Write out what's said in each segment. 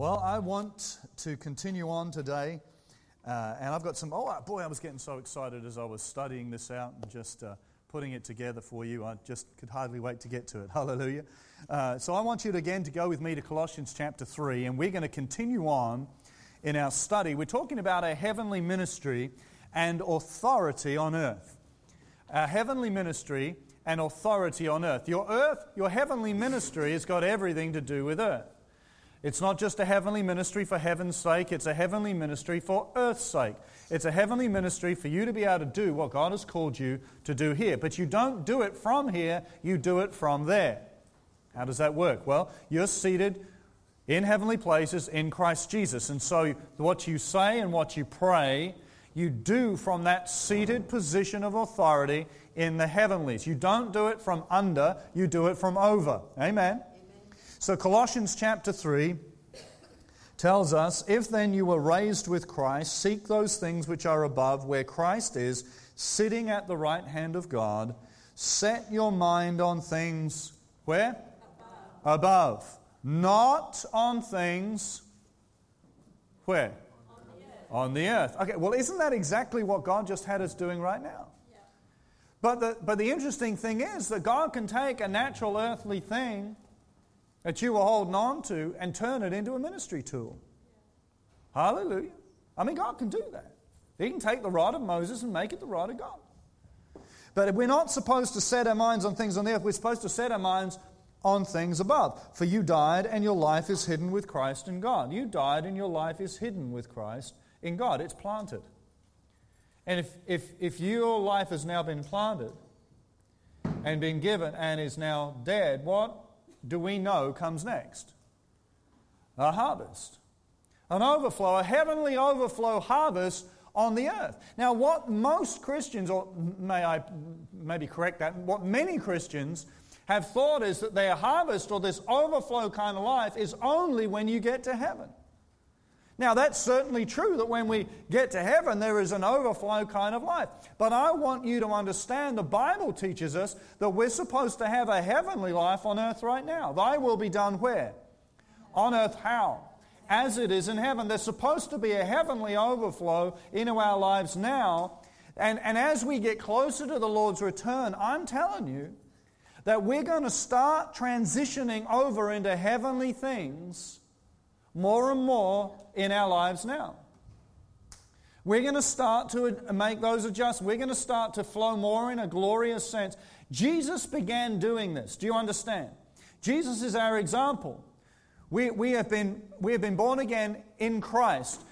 Well, I want to continue on today, and I've got some, I was getting so excited as I was studying this out and just putting it together for you. I just could hardly wait to get to it. Hallelujah. So I want you to go with me to Colossians chapter 3, and we're going to continue on in our study. We're talking about a heavenly ministry and authority on earth. A heavenly ministry and authority on earth. Your heavenly ministry has got everything to do with earth. It's not just a heavenly ministry for heaven's sake, it's a heavenly ministry for earth's sake. It's a heavenly ministry for you to be able to do what God has called you to do here. But you don't do it from here, you do it from there. How does that work? Well, you're seated in heavenly places in Christ Jesus. And so what you say and what you pray, you do from that seated position of authority in the heavenlies. You don't do it from under, you do it from over. Amen? So Colossians chapter 3 tells us, "If then you were raised with Christ, seek those things which are above, where Christ is, sitting at the right hand of God. Set your mind on things," where? Above. Not on things, where? On the earth. Okay, well, isn't that exactly what God just had us doing right now? Yeah. But the interesting thing is that God can take a natural earthly thing that you were holding on to and turn it into a ministry tool. Hallelujah. I mean, God can do that. He can take the rod of Moses and make it the rod of God. But we're not supposed to set our minds on things on the earth. We're supposed to set our minds on things above. "For you died, and your life is hidden with Christ in God." You died, and your life is hidden with Christ in God. It's planted. And if your life has now been planted and been given and is now dead, what do we know comes next? A harvest. An overflow, a heavenly overflow harvest on the earth. Now, what most Christians, or may I maybe correct that, what many Christians have thought is that their harvest or this overflow kind of life is only when you get to heaven. Now, that's certainly true that when we get to heaven, there is an overflow kind of life. But I want you to understand the Bible teaches us that we're supposed to have a heavenly life on earth right now. Thy will be done where? On earth how? As it is in heaven. There's supposed to be a heavenly overflow into our lives now. And as we get closer to the Lord's return, I'm telling you that we're going to start transitioning over into heavenly things more and more in our lives now. We're going to start to make those adjustments. We're going to start to flow more in a glorious sense. Jesus began doing this. Do you understand? Jesus is our example. We have been born again in Christ.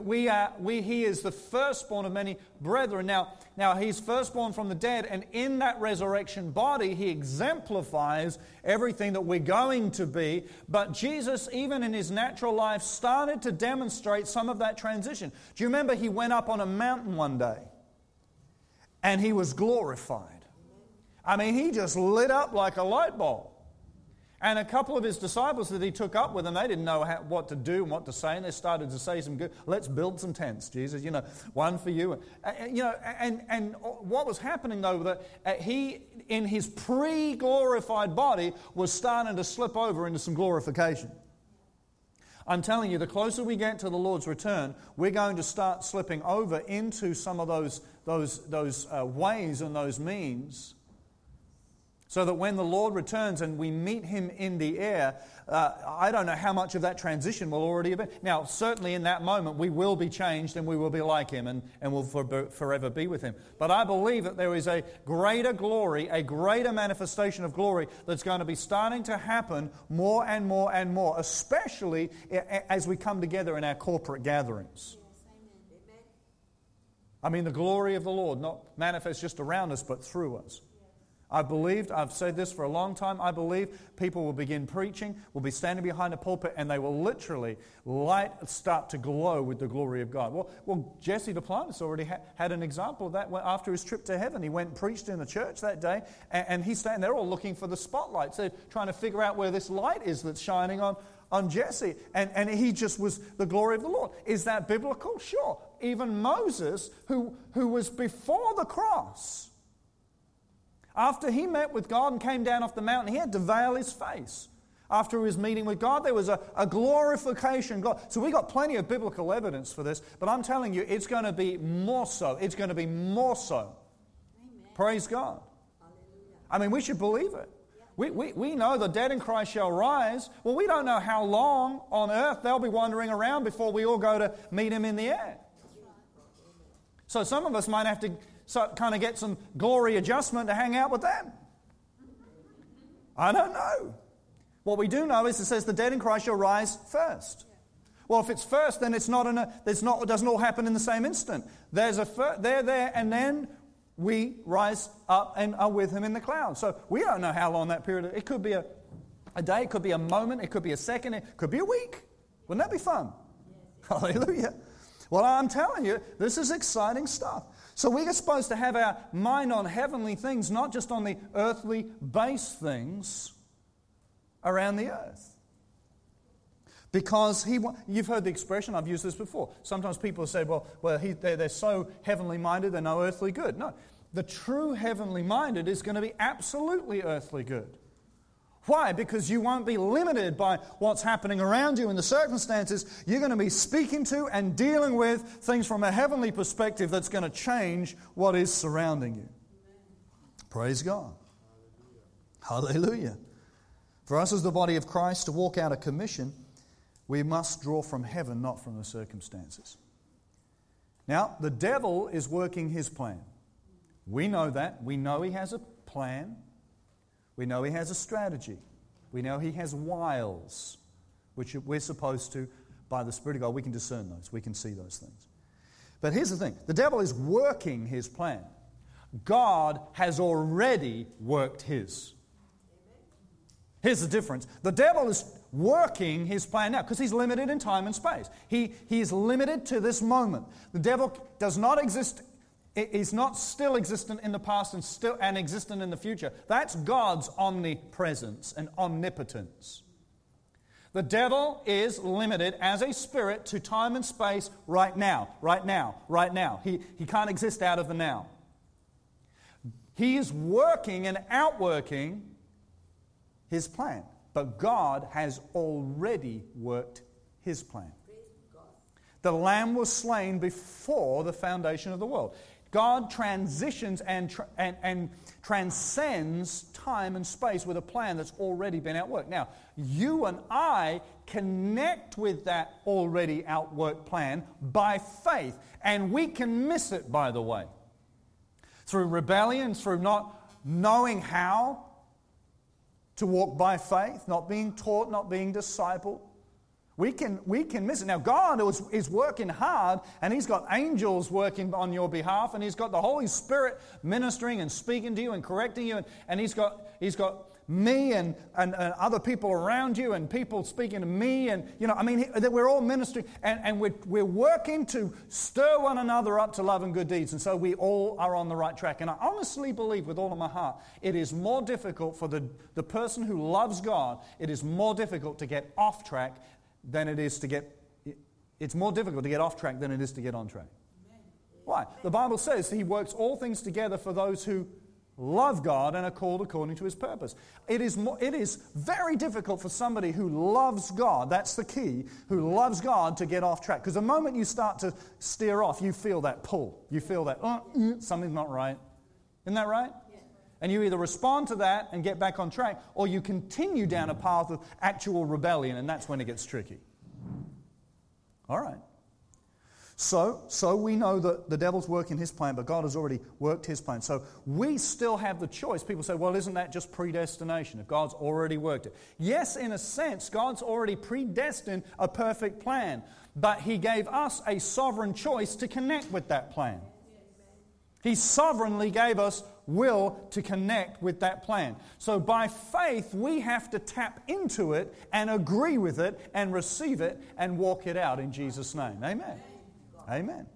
He is the firstborn of many brethren. Now he's firstborn from the dead, and in that resurrection body, he exemplifies everything that we're going to be. But Jesus, even in his natural life, started to demonstrate some of that transition. Do you remember he went up on a mountain one day, and he was glorified? I mean, he just lit up like a light bulb. And a couple of his disciples that he took up with him, they didn't know what to do and what to say, and they started to say some good, "Let's build some tents, Jesus, one for you." And what was happening though, that he, in his pre-glorified body, was starting to slip over into some glorification. I'm telling you, the closer we get to the Lord's return, we're going to start slipping over into some of those ways and those means, so that when the Lord returns and we meet Him in the air, I don't know how much of that transition will already have been. Now, certainly in that moment, we will be changed and we will be like Him and will forever be with Him. But I believe that there is a greater glory, a greater manifestation of glory that's going to be starting to happen more and more and more, especially as we come together in our corporate gatherings. I mean, the glory of the Lord not manifests just around us, but through us. I've said this for a long time, I believe people will begin preaching, will be standing behind a pulpit, and they will literally start to glow with the glory of God. Well, Jesse Duplantis already had an example of that after his trip to heaven. He went and preached in the church that day, and he's standing there all looking for the spotlights. They're trying to figure out where this light is that's shining on Jesse. And he just was the glory of the Lord. Is that biblical? Sure. Even Moses, who was before the cross, after he met with God and came down off the mountain, he had to veil his face. after he was meeting with God. There was a glorification. So we got plenty of biblical evidence for this, but I'm telling you, it's going to be more so. It's going to be more so. Amen. Praise God. Hallelujah. I mean, we should believe it. We know the dead in Christ shall rise. Well, we don't know how long on earth they'll be wandering around before we all go to meet him in the air. So some of us might have to kind of get some glory adjustment to hang out with them. I don't know. What we do know is it says the dead in Christ shall rise first. Well, if it's first, then it doesn't all happen in the same instant. They're there, and then we rise up and are with him in the clouds. So we don't know how long that period is. It could be a day, it could be a moment, it could be a second, it could be a week. Wouldn't that be fun? Yes. Hallelujah. Well, I'm telling you, this is exciting stuff. So we are supposed to have our mind on heavenly things, not just on the earthly base things around the earth. Because you've heard the expression, I've used this before. Sometimes people say, well, they're so heavenly minded, they're no earthly good. No, the true heavenly minded is going to be absolutely earthly good. Why? Because you won't be limited by what's happening around you and the circumstances. You're going to be speaking to and dealing with things from a heavenly perspective that's going to change what is surrounding you. Praise God. Hallelujah. For us as the body of Christ to walk out a commission, we must draw from heaven, not from the circumstances. Now, the devil is working his plan. We know that. We know he has a plan. We know he has a strategy. We know he has wiles, which we're supposed to, by the Spirit of God, we can discern those. We can see those things. But here's the thing. The devil is working his plan. God has already worked his. Here's the difference. The devil is working his plan now because he's limited in time and space. He is limited to this moment. The devil does not exist. Is not still existent in the past and existent in the future. That's God's omnipresence and omnipotence. The devil is limited as a spirit to time and space right now. He can't exist out of the now. He is working and outworking his plan. But God has already worked his plan. The Lamb was slain before the foundation of the world. God transitions and transcends time and space with a plan that's already been outworked. Now, you and I connect with that already outworked plan by faith. And we can miss it, by the way. Through rebellion, through not knowing how to walk by faith, not being taught, not being discipled. We can miss it. Now, God is working hard, and He's got angels working on your behalf, and He's got the Holy Spirit ministering and speaking to you and correcting you, and He's got me and other people around you, and people speaking to me, and we're all ministering, and we're working to stir one another up to love and good deeds, and so we all are on the right track. And I honestly believe with all of my heart, it is more difficult for the person who loves God. It is more difficult to get off track than it is to get. It's more difficult to get off track than it is to get on track. Why? The Bible says He works all things together for those who love God and are called according to His purpose. It is very difficult for somebody who loves God, that's the key, who loves God to get off track. Because the moment you start to steer off, you feel that pull. You feel that, something's not right. Isn't that right? Yeah. And you either respond to that and get back on track, or you continue down a path of actual rebellion, and that's when it gets tricky. All right. So we know that the devil's working his plan, but God has already worked His plan. So we still have the choice. People say, well, isn't that just predestination if God's already worked it? Yes, in a sense, God's already predestined a perfect plan, but He gave us a sovereign choice to connect with that plan. He sovereignly gave us will to connect with that plan. So by faith, we have to tap into it and agree with it and receive it and walk it out in Jesus' name. Amen. Amen.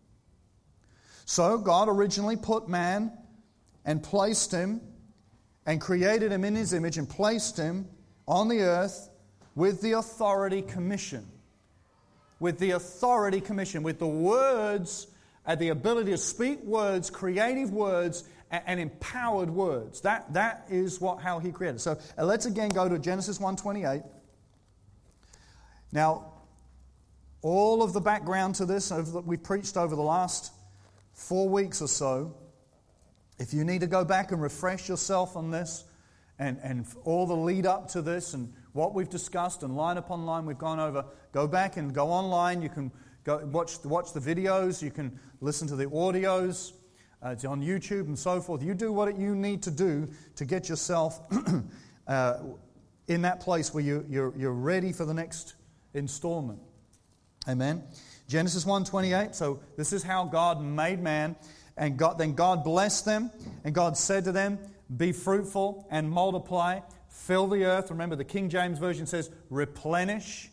So God originally put man and placed him and created him in His image and placed him on the earth with the authority commission. With the authority commission, with the words and the ability to speak words, creative words, and empowered words. That is how He created. So let's again go to Genesis 1:28. Now, all of the background to this we've preached over the last 4 weeks or so. If you need to go back and refresh yourself on this and all the lead up to this and what we've discussed and line upon line we've gone over, go back and go online. You can go watch the videos. You can listen to the audios. It's on YouTube and so forth. You do what you need to do to get yourself in that place where you're ready for the next installment. Amen. Genesis 1:28. So this is how God made man, and then God blessed them, and God said to them, "Be fruitful and multiply, fill the earth." Remember, the King James Version says, "Replenish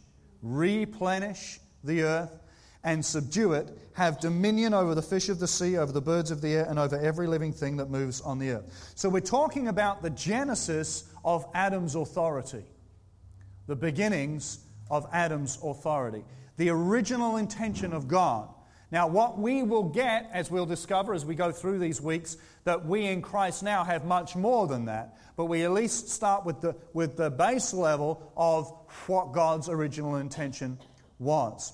the earth, and subdue it. Have dominion over the fish of the sea, over the birds of the air, and over every living thing that moves on the earth." So we're talking about the genesis of Adam's authority, the beginnings of Adam's authority. The original intention of God. Now, what we will get, as we'll discover as we go through these weeks, that we in Christ now have much more than that. But we at least start with the base level of what God's original intention was.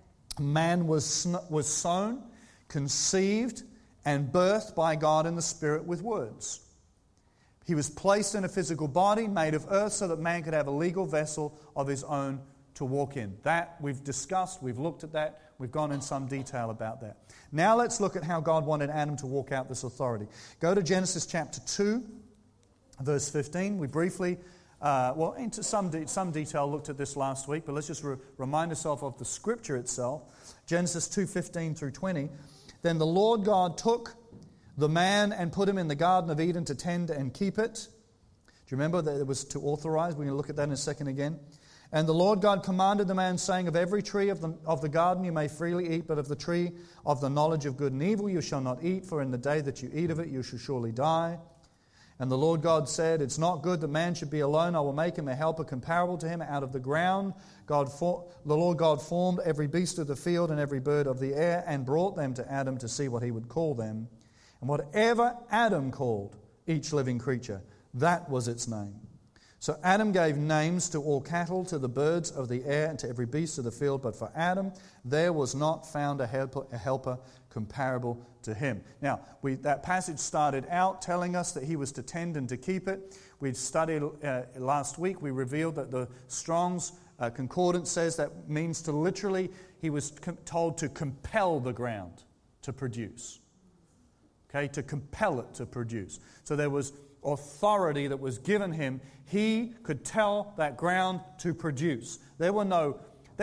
Man was sown, conceived, and birthed by God in the Spirit with words. He was placed in a physical body made of earth so that man could have a legal vessel of his own to walk in. That we've discussed, we've looked at that, we've gone in some detail about that. Now let's look at how God wanted Adam to walk out this authority. Go to Genesis chapter 2, verse 15. We briefly, into some detail looked at this last week, but let's just remind ourselves of the scripture itself. Genesis 2:15 through 20. "Then the Lord God took the man and put him in the Garden of Eden to tend and keep it." Do you remember that it was to authorize? We're going to look at that in a second again. "And the Lord God commanded the man, saying, Of every tree of the garden you may freely eat, but of the tree of the knowledge of good and evil you shall not eat, for in the day that you eat of it you shall surely die. And the Lord God said, It's not good that man should be alone. I will make him a helper comparable to him out of the ground. The Lord God formed every beast of the field and every bird of the air and brought them to Adam to see what he would call them. And whatever Adam called each living creature, that was its name. So Adam gave names to all cattle, to the birds of the air, and to every beast of the field. But for Adam, there was not found a helper comparable to him." Now, that passage started out telling us that he was to tend and to keep it. We studied last week, we revealed that the Strong's Concordance says that means to literally, he was told to compel the ground to produce. Okay, to compel it to produce. So there was authority that was given him. He could tell that ground to produce. There were no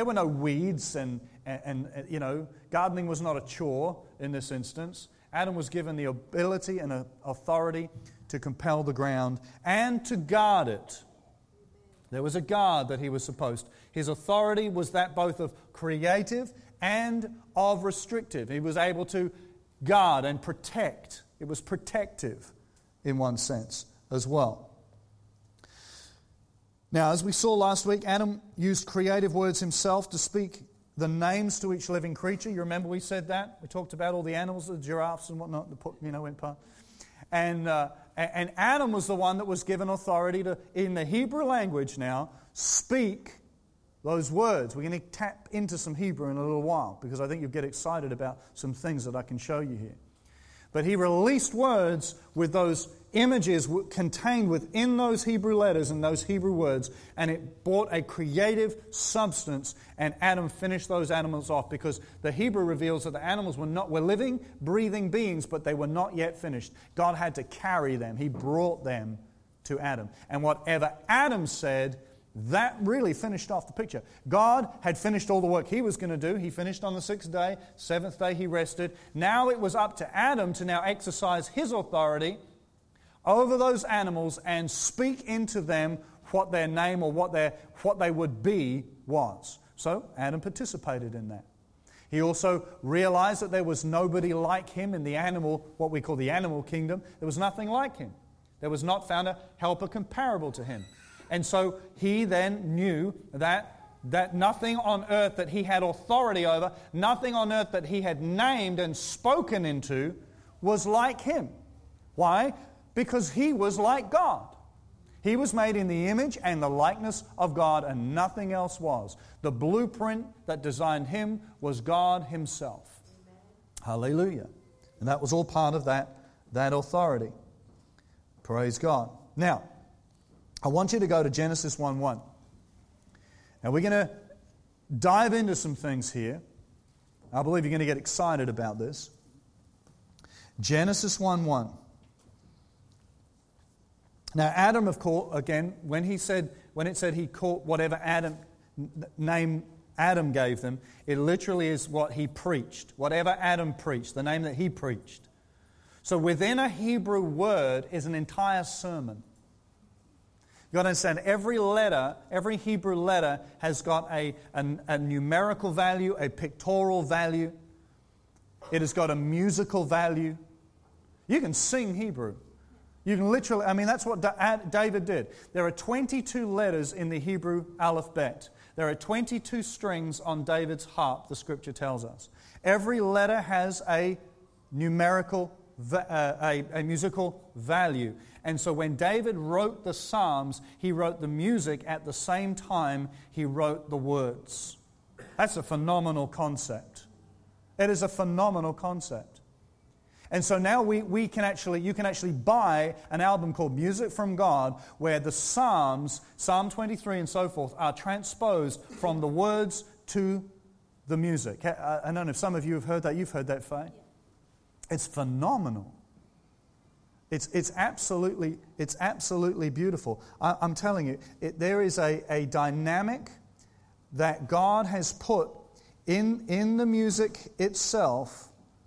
weeds and gardening was not a chore in this instance. Adam was given the ability and authority to compel the ground and to guard it. There was a guard that he was supposed. His authority was that both of creative and of restrictive. He was able to guard and protect. It was protective in one sense as well. Now, as we saw last week, Adam used creative words himself to speak the names to each living creature. You remember we said that? We talked about all the animals, the giraffes and whatnot, went past. And Adam was the one that was given authority to, in the Hebrew language now, speak those words. We're going to tap into some Hebrew in a little while because I think you'll get excited about some things that I can show you here. But he released words with those images contained within those Hebrew letters and those Hebrew words, and it brought a creative substance, and Adam finished those animals off because the Hebrew reveals that the animals were living, breathing beings, but they were not yet finished. God had to carry them. He brought them to Adam. And whatever Adam said, that really finished off the picture. God had finished all the work he was going to do. He finished on the 6th day. 7th day he rested. Now it was up to Adam to now exercise his authority over those animals and speak into them what their name or what they would be was. So Adam participated in that. He also realized that there was nobody like him in the animal, what we call the animal kingdom. There was nothing like him. There was not found a helper comparable to him. And so he then knew that nothing on earth that he had authority over, nothing on earth that he had named and spoken into was like him. Why? Because he was like God. He was made in the image and the likeness of God, and nothing else was. The blueprint that designed him was God himself. Amen. Hallelujah. And that was all part of that authority. Praise God. Now, I want you to go to Genesis 1:1. Now, we're going to dive into some things here. I believe you're going to get excited about this. Genesis 1:1. Now, Adam, of course, again, when it said he called whatever name Adam gave them, it literally is what he preached. Whatever Adam preached, the name that he preached. So within a Hebrew word is an entire sermon. You've got to understand, every Hebrew letter has got a numerical value, a pictorial value. It has got a musical value. You can sing Hebrew. You can literally, that's what David did. There are 22 letters in the Hebrew alphabet. There are 22 strings on David's harp, the Scripture tells us. Every letter has a numerical, a musical value. And so when David wrote the Psalms, he wrote the music at the same time he wrote the words. That's a phenomenal concept. It is a phenomenal concept. And so now you can actually buy an album called Music from God, where the Psalms, Psalm 23 and so forth, are transposed from the words to the music. I don't know if some of you have heard that. You've heard that, Faye? It's phenomenal. It's absolutely beautiful. I'm telling you, there is a dynamic that God has put in the music itself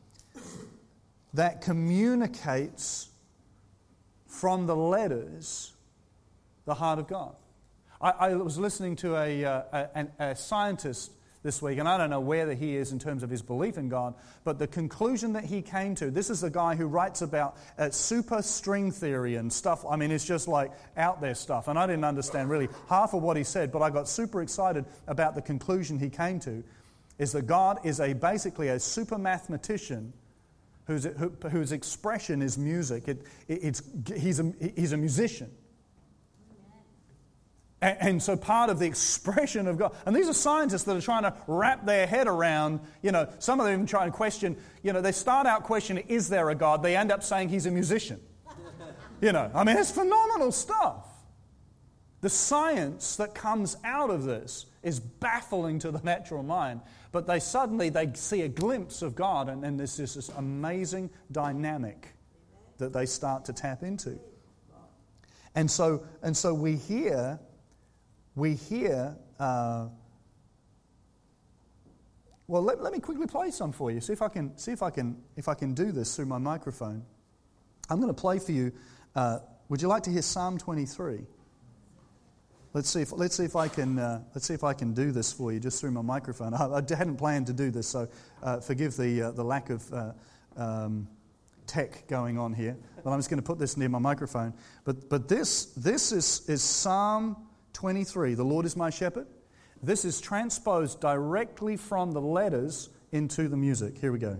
that communicates from the letters the heart of God. I was listening to a scientist this week, and I don't know where he is in terms of his belief in God, but the conclusion that he came to, this is the guy who writes about super string theory and stuff. It's just like out there stuff, and I didn't understand really half of what he said, but I got super excited about the conclusion he came to, is that God is basically a super mathematician whose expression is music. He's a musician. And so part of the expression of God, and these are scientists that are trying to wrap their head around, some of them try and question, they start out questioning, is there a God? They end up saying he's a musician. It's phenomenal stuff. The science that comes out of this is baffling to the natural mind. But they see a glimpse of God, and there's this amazing dynamic that they start to tap into. And so we hear. Well, let me quickly play some for you. See if I can do this through my microphone. I'm going to play for you. Would you like to hear Psalm 23? Let's see if I can do this for you just through my microphone. I hadn't planned to do this, so forgive the lack of tech going on here. But I'm just going to put this near my microphone. But this is Psalm 23. The Lord is my shepherd. This is transposed directly from the letters into the music. Here we go.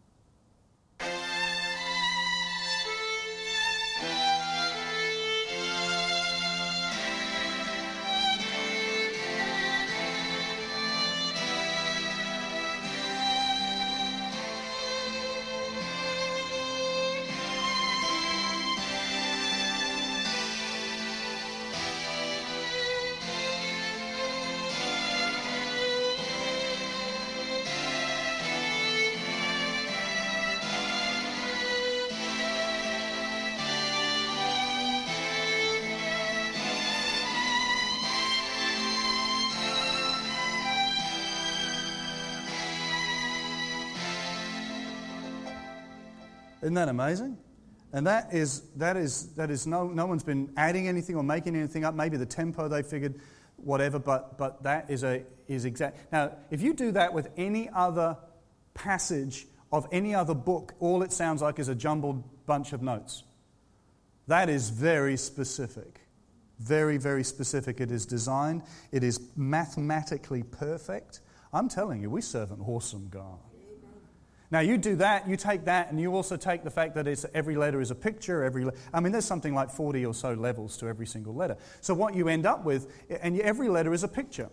Isn't that amazing? And that is no one's been adding anything or making anything up. Maybe the tempo they figured, whatever. But that is exact. Now, if you do that with any other passage of any other book, all it sounds like is a jumbled bunch of notes. That is very specific, very, very specific. It is designed. It is mathematically perfect. I'm telling you, we serve an awesome God. Now you do that, you take that, and you also take the fact that every letter is a picture. There's something like 40 or so levels to every single letter. So what you end up with, and every letter is a picture.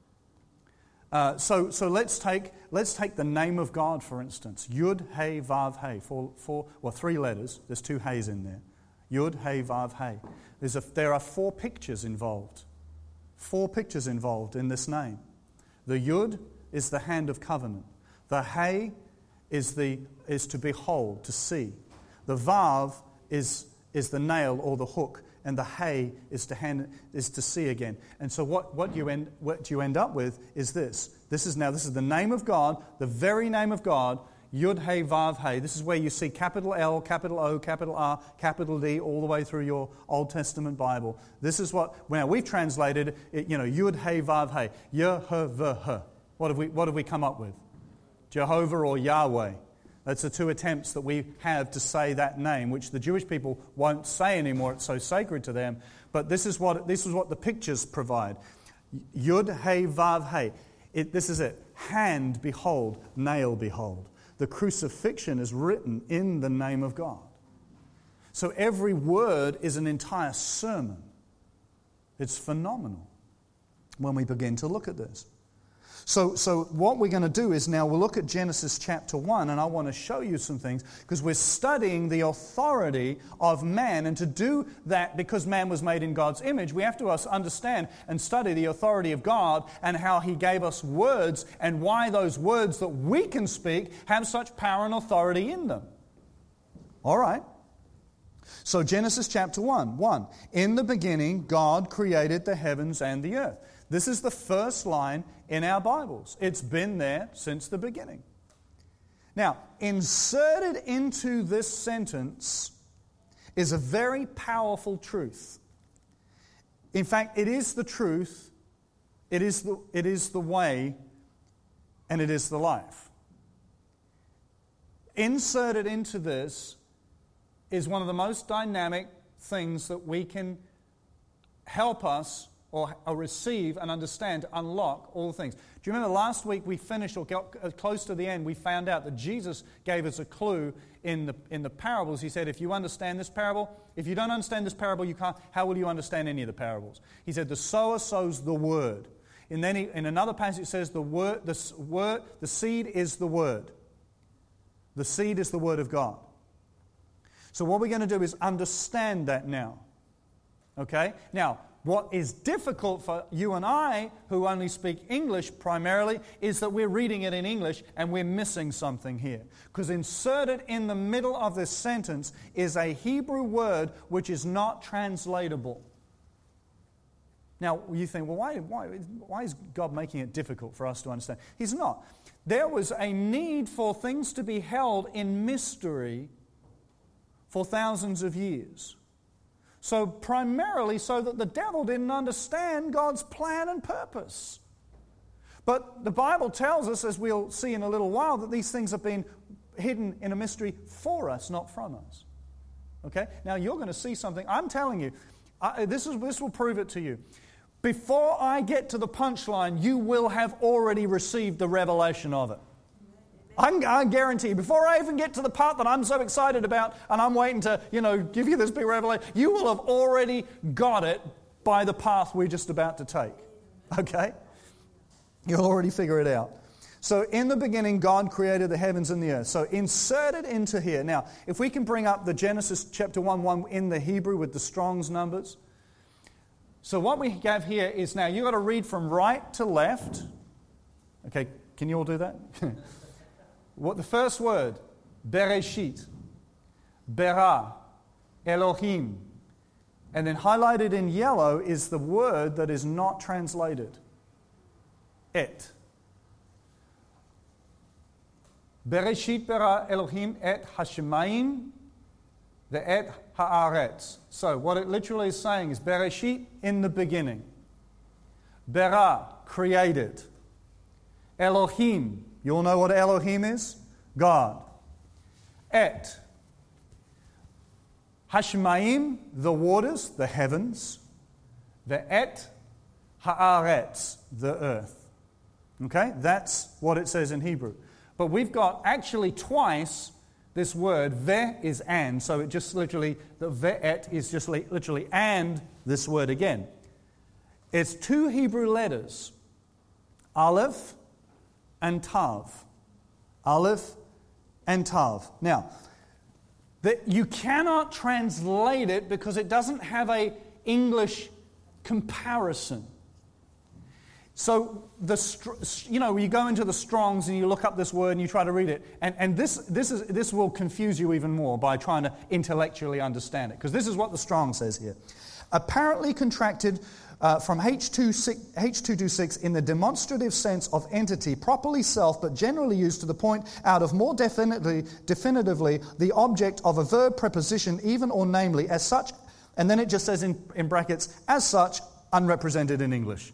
So let's take the name of God, for instance. Yud, Hey, Vav, Hey. Three letters. There's two Heys in there. Yud, Hey, Vav, Hey. There are four pictures involved. Four pictures involved in this name. The Yud is the hand of covenant. The Hey is to behold, to see. The Vav is the nail or the hook, and the Hey is to see again. And so what you end up with is this. This is the name of God, the very name of God. Yud, Hey, Vav, Hey. This is where you see capital L, capital O, capital R, capital D, all the way through your Old Testament Bible. This is now we've translated it, Yud, Hey, Vav, Hey. Yehovah. What have we come up with? Jehovah or Yahweh. That's the two attempts that we have to say that name, which the Jewish people won't say anymore. It's so sacred to them. But this is what the pictures provide. Yud, Hey, Vav, Hey. This is it. Hand, behold. Nail, behold. The crucifixion is written in the name of God. So every word is an entire sermon. It's phenomenal when we begin to look at this. So what we're going to do is now we'll look at Genesis chapter 1, and I want to show you some things because we're studying the authority of man, and to do that because man was made in God's image, we have to understand and study the authority of God and how He gave us words and why those words that we can speak have such power and authority in them. All right. So Genesis chapter 1. In the beginning, God created the heavens and the earth. This is the first line in our Bibles. It's been there since the beginning. Now, inserted into this sentence is a very powerful truth. In fact, it is the truth, it is the way, and it is the life. Inserted into this is one of the most dynamic things that we can help us or receive and understand to unlock all things. Do you remember last week we finished, or got close to the end, we found out that Jesus gave us a clue in the parables. He said, if you understand this parable, if you don't understand this parable, how will you understand any of the parables? He said, the sower sows the word. And then in another passage it says, the seed is the word. The seed is the word of God. So what we're going to do is understand that now. Okay? Now, what is difficult for you and I, who only speak English primarily, is that we're reading it in English and we're missing something here. Because inserted in the middle of this sentence is a Hebrew word which is not translatable. Now, you think, well, why is God making it difficult for us to understand? He's not. There was a need for things to be held in mystery for thousands of years. So primarily so that the devil didn't understand God's plan and purpose. But the Bible tells us, as we'll see in a little while, that these things have been hidden in a mystery for us, not from us. Okay? Now you're going to see something. I'm telling you, this will prove it to you. Before I get to the punchline, you will have already received the revelation of it. I guarantee you, before I even get to the part that I'm so excited about and I'm waiting to, give you this big revelation, you will have already got it by the path we're just about to take. Okay? You'll already figure it out. So in the beginning, God created the heavens and the earth. So inserted into here. Now, if we can bring up the Genesis chapter 1 in the Hebrew with the Strong's numbers. So what we have here is now, you've got to read from right to left. Okay, can you all do that? What the first word, Bereshit, Berah, Elohim. And then highlighted in yellow is the word that is not translated. Et. Bereshit bara Elohim et hashemayim ve'et haaretz. So what it literally is saying is Bereshit, in the beginning. Bara, created. Elohim, you all know what Elohim is? God. Et. Hashemayim, the waters, the heavens. Ve'et haaretz, the earth. Okay, that's what it says in Hebrew. But we've got actually twice this word, ve is and. So it just literally, the ve'et is just literally and this word again. It's two Hebrew letters, Aleph and Tav. Aleph and Tav. Now, you cannot translate it because it doesn't have an English comparison. So, you go into the Strongs and you look up this word and you try to read it. And this will confuse you even more by trying to intellectually understand it. Because this is what the Strong says here. Apparently contracted from H226 in the demonstrative sense of entity, properly self, but generally used to the point out of more definitively the object of a verb, preposition, even or namely, as such, and then it just says in brackets, as such, unrepresented in English.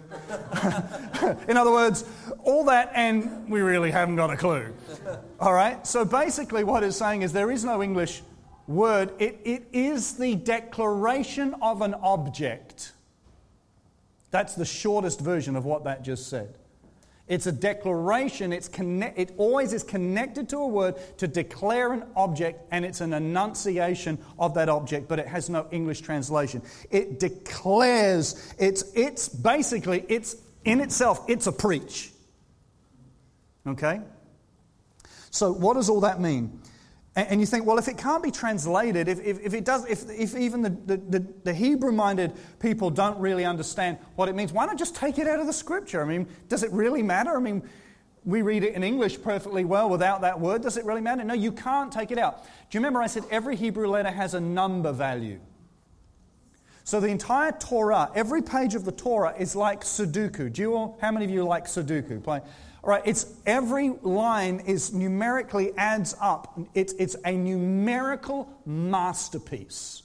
In other words, all that and we really haven't got a clue. All right? So basically what it's saying is there is no English word. It is the declaration of an object. That's the shortest version of what that just said. It's a declaration. It always is connected to a word to declare an object, and it's an enunciation of that object, but it has no English translation. It declares, it's basically, it's in itself, it's a preach. Okay? So what does all that mean? And you think, well, if it can't be translated, if even the Hebrew-minded people don't really understand what it means, why not just take it out of the Scripture? I mean, does it really matter? I mean, we read it in English perfectly well without that word. Does it really matter? No, you can't take it out. Do you remember I said every Hebrew letter has a number value? So the entire Torah, every page of the Torah is like Sudoku. How many of you like Sudoku? All right, it's every line is numerically adds up. It's a numerical masterpiece.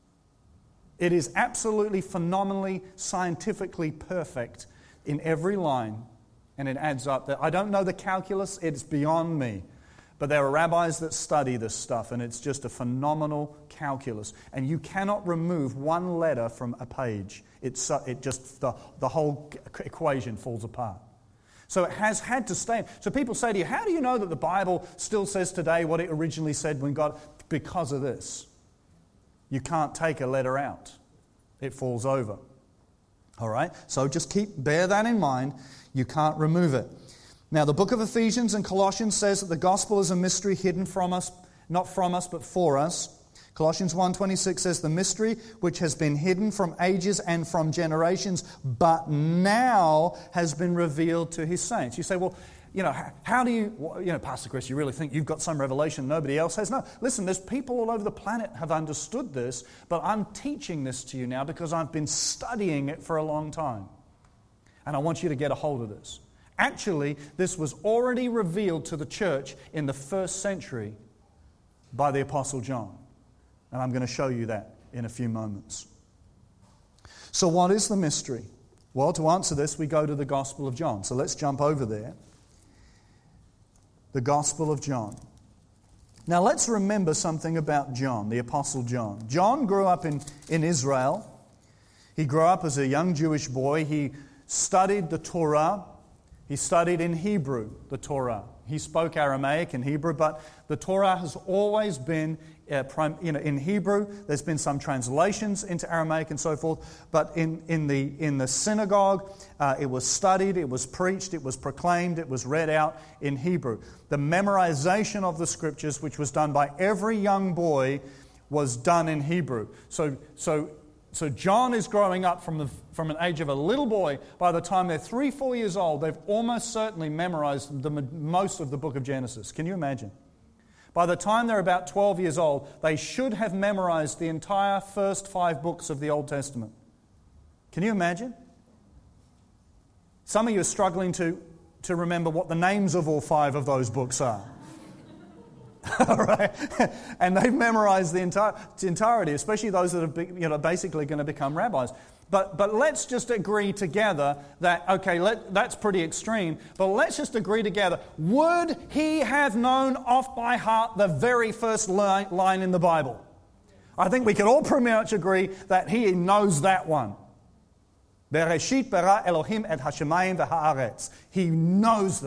It is absolutely phenomenally, scientifically perfect in every line, and it adds up. I don't know the calculus, it's beyond me. But there are rabbis that study this stuff, and it's just a phenomenal calculus. And you cannot remove one letter from a page. The whole equation falls apart. So it has had to stay. So people say to you, how do you know that the Bible still says today what it originally said when God... Because of this. You can't take a letter out. It falls over. All right? So just bear that in mind. You can't remove it. Now, the book of Ephesians and Colossians says that the gospel is a mystery hidden from us, not from us, but for us. Colossians 1:26 says, the mystery which has been hidden from ages and from generations, but now has been revealed to his saints. You say, well, how do you, Pastor Chris, you really think you've got some revelation nobody else has? No, listen, there's people all over the planet have understood this, but I'm teaching this to you now because I've been studying it for a long time. And I want you to get a hold of this. Actually, this was already revealed to the church in the first century by the Apostle John. And I'm going to show you that in a few moments. So what is the mystery? Well, to answer this, we go to the Gospel of John. So let's jump over there. The Gospel of John. Now let's remember something about John, the Apostle John. John grew up in Israel. He grew up as a young Jewish boy. He studied the Torah. He studied in Hebrew, the Torah. He spoke Aramaic and Hebrew, but the Torah has always been in Hebrew. There's been some translations into Aramaic and so forth, but in the synagogue, it was studied, it was preached, it was proclaimed, it was read out in Hebrew. The memorization of the Scriptures, which was done by every young boy, was done in Hebrew. So John is growing up from an age of a little boy. By the time they're 3-4 years old, they've almost certainly memorized most of the book of Genesis. Can you imagine? By the time they're about 12 years old, they should have memorized the entire first 5 books of the Old Testament. Can you imagine? Some of you are struggling to remember what the names of all 5 of those books are. All right, and they've memorized the entirety, especially those that are basically going to become rabbis. But let's just agree together that, okay, that's pretty extreme, but let's just agree together. Would he have known off by heart the very first line in the Bible? I think we can all pretty much agree that he knows that one. Bereshit bara Elohim et hashemayim v'haaretz. He knows that.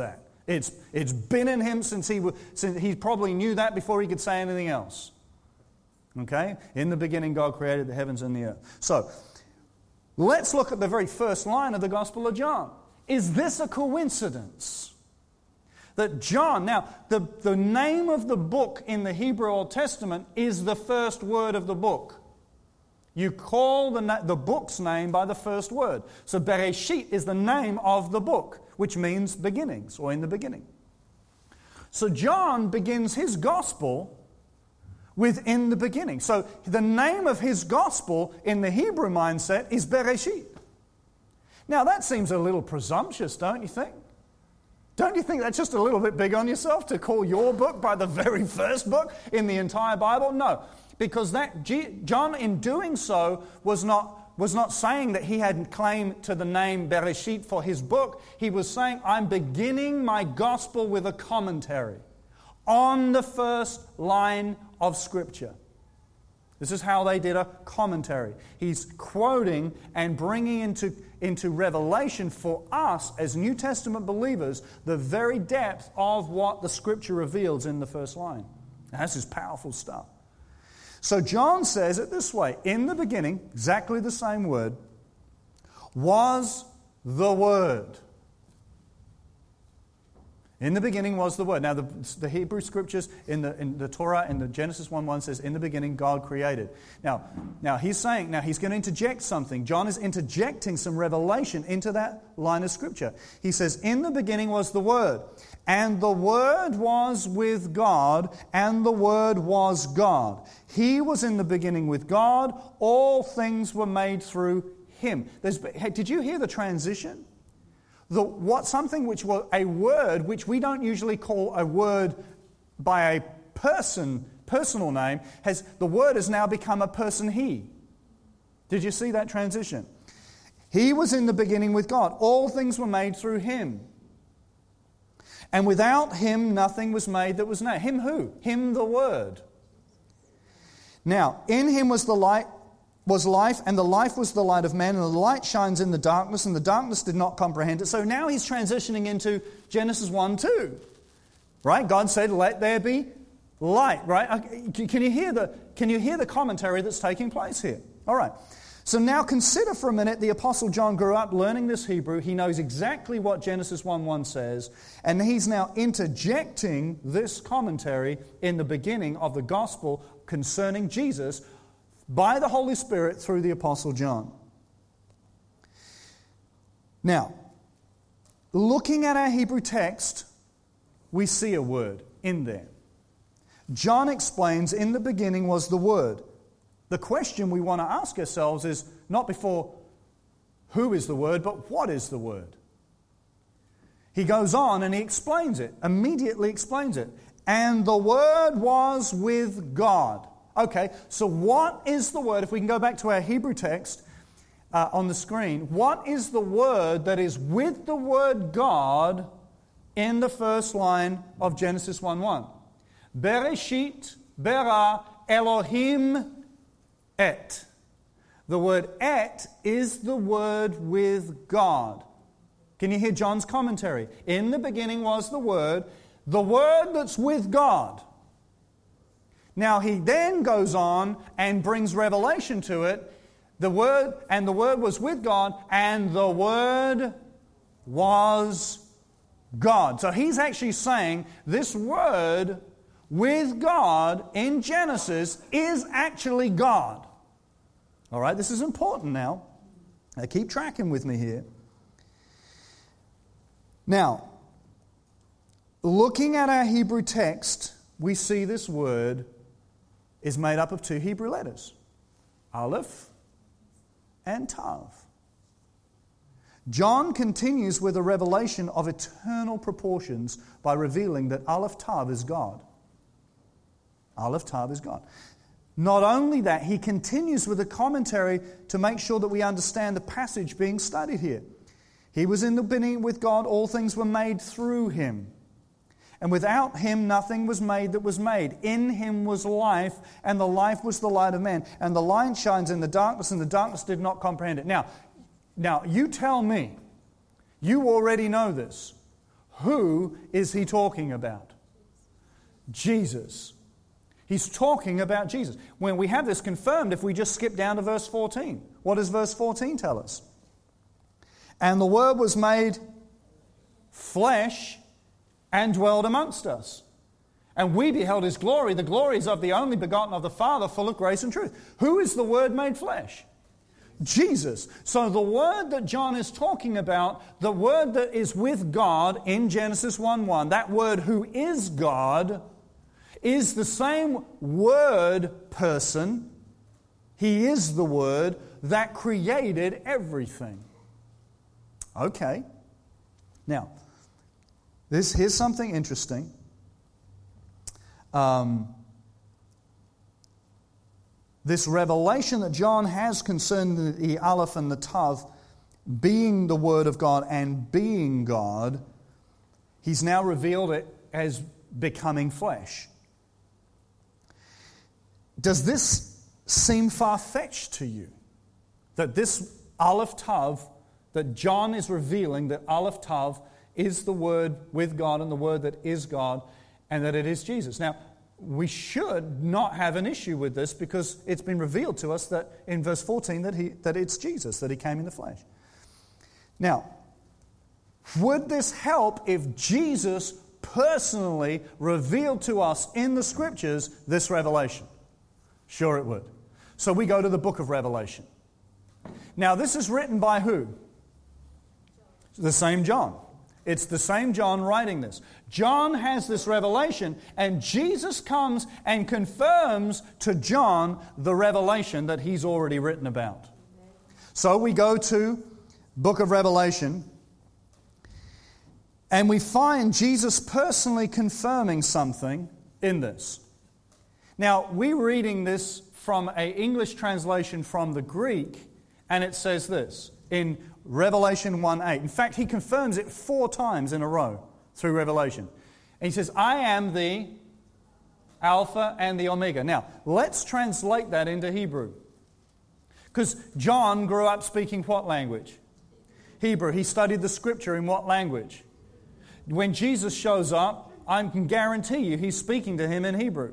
It's been in him since he probably knew that before he could say anything else. Okay? In the beginning, God created the heavens and the earth. So, let's look at the very first line of the Gospel of John. Is this a coincidence? That John, now, the name of the book in the Hebrew Old Testament is the first word of the book. You call the book's name by the first word. So Bereshit is the name of the book, which means beginnings, or in the beginning. So John begins his gospel with in the beginning. So the name of his gospel in the Hebrew mindset is Bereshit. Now that seems a little presumptuous, don't you think? Don't you think that's just a little bit big on yourself to call your book by the very first book in the entire Bible? No, because John in doing so was not saying that he had claim to the name Bereshit for his book. He was saying, I'm beginning my gospel with a commentary on the first line of Scripture. This is how they did a commentary. He's quoting and bringing into revelation for us as New Testament believers the very depth of what the Scripture reveals in the first line. Now, this is powerful stuff. So John says it this way, in the beginning, exactly the same word, was the Word. In the beginning was the Word. Now the Hebrew Scriptures in the Torah, in the Genesis 1:1 says, in the beginning God created. Now he's going to interject something. John is interjecting some revelation into that line of Scripture. He says, in the beginning was the Word, and the Word was with God, and the Word was God. He was in the beginning with God. All things were made through Him. Did you hear the transition? Something which was a word which we don't usually call a word by a personal name, the word has now become a person he. Did you see that transition? He was in the beginning with God. All things were made through Him. And without Him nothing was made that was made. Him who? Him the Word. Now, in Him was life, and the life was the light of man, and the light shines in the darkness, and the darkness did not comprehend it. So now he's transitioning into Genesis 1:2. Right? God said, let there be light. Right? Can you hear the commentary that's taking place here? All right. So now consider for a minute the Apostle John grew up learning this Hebrew. He knows exactly what Genesis 1:1 says, and he's now interjecting this commentary in the beginning of the gospel concerning Jesus by the Holy Spirit through the Apostle John. Now, looking at our Hebrew text, we see a word in there. John explains, in the beginning was the Word. The question we want to ask ourselves is not before who is the Word, but what is the Word? He goes on and he explains it, immediately explains it. And the Word was with God. Okay, so what is the word? If we can go back to our Hebrew text on the screen, what is the word that is with the word God in the first line of Genesis 1:1? Bereshit bara Elohim et. The word et is the word with God. Can you hear John's commentary? In the beginning was the word that's with God. Now he then goes on and brings revelation to it. The Word was with God, and the Word was God. So he's actually saying this Word with God in Genesis is actually God. All right, this is important now. Now keep tracking with me here. Now, looking at our Hebrew text, we see this word is made up of two Hebrew letters, Aleph and Tav. John continues with a revelation of eternal proportions by revealing that Aleph Tav is God. Aleph Tav is God. Not only that, he continues with a commentary to make sure that we understand the passage being studied here. He was in the beginning with God, all things were made through Him. And without Him nothing was made that was made. In Him was life, and the life was the light of man. And the light shines in the darkness, and the darkness did not comprehend it. Now, you tell me, you already know this. Who is he talking about? Jesus. He's talking about Jesus. When we have this confirmed, if we just skip down to verse 14, what does verse 14 tell us? And the Word was made flesh and dwelled amongst us. And we beheld His glory. The glory is of the only begotten of the Father, full of grace and truth. Who is the Word made flesh? Jesus. So the Word that John is talking about, the Word that is with God in Genesis 1:1, that Word who is God, is the same Word person. He is the Word that created everything. Okay. Now, here's something interesting. This revelation that John has concerning the Aleph and the Tav being the Word of God and being God, he's now revealed it as becoming flesh. Does this seem far-fetched to you? That this Aleph Tav, that John is revealing that Aleph Tav is the Word with God and the Word that is God, and that it is Jesus. Now, we should not have an issue with this because it's been revealed to us that in verse 14 that it's Jesus, that He came in the flesh. Now, would this help if Jesus personally revealed to us in the Scriptures this revelation? Sure it would. So we go to the book of Revelation. Now, this is written by who? The same John. It's the same John writing this. John has this revelation, and Jesus comes and confirms to John the revelation that he's already written about. So we go to book of Revelation, and we find Jesus personally confirming something in this. Now, we're reading this from an English translation from the Greek, and it says this in Revelation 1:8. In fact, he confirms it 4 times in a row through Revelation. And he says, I am the Alpha and the Omega. Now, let's translate that into Hebrew. Because John grew up speaking what language? Hebrew. He studied the Scripture in what language? When Jesus shows up, I can guarantee you he's speaking to him in Hebrew.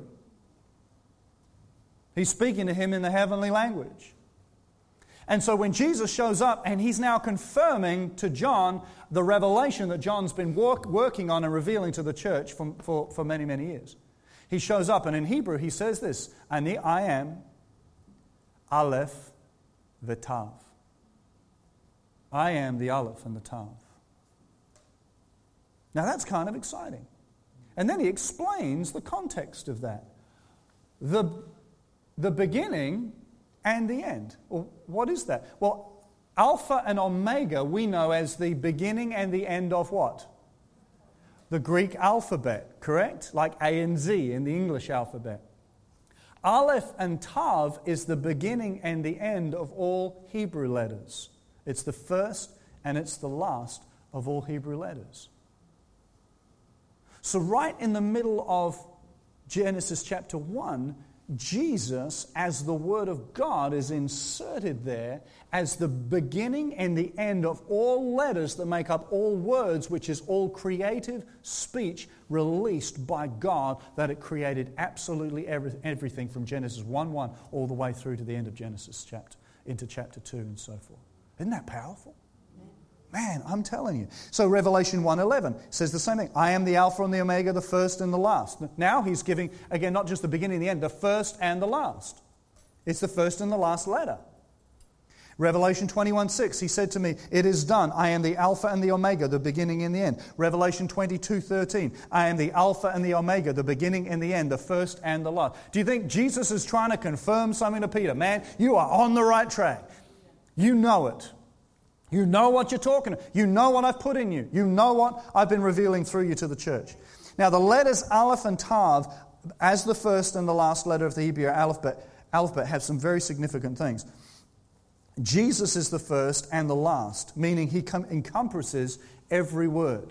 He's speaking to him in the heavenly language. And so when Jesus shows up and he's now confirming to John the revelation that John's been working on and revealing to the church for many, many years. He shows up and in Hebrew he says this, Ani I am Aleph v'Tav. I am the Aleph and the Tav. Now that's kind of exciting. And then he explains the context of that. The beginning and the end. Well, what is that? Well, Alpha and Omega we know as the beginning and the end of what? The Greek alphabet, correct? Like A and Z in the English alphabet. Aleph and Tav is the beginning and the end of all Hebrew letters. It's the first and it's the last of all Hebrew letters. So right in the middle of Genesis chapter 1, Jesus, as the Word of God, is inserted there as the beginning and the end of all letters that make up all words, which is all creative speech released by God, that it created absolutely everything from Genesis 1:1 all the way through to the end of Genesis into chapter 2 and so forth. Isn't that powerful? Man, I'm telling you. So Revelation 1:11 says the same thing. I am the Alpha and the Omega, the first and the last. Now he's giving, again, not just the beginning and the end, the first and the last. It's the first and the last letter. Revelation 21:6, he said to me, it is done. I am the Alpha and the Omega, the beginning and the end. Revelation 22:13, I am the Alpha and the Omega, the beginning and the end, the first and the last. Do you think Jesus is trying to confirm something to Peter? Man, you are on the right track. You know it. You know what you're talking about. You know what I've put in you. You know what I've been revealing through you to the church. Now, the letters Aleph and Tav, as the first and the last letter of the Hebrew alphabet have some very significant things. Jesus is the first and the last, meaning he encompasses every word.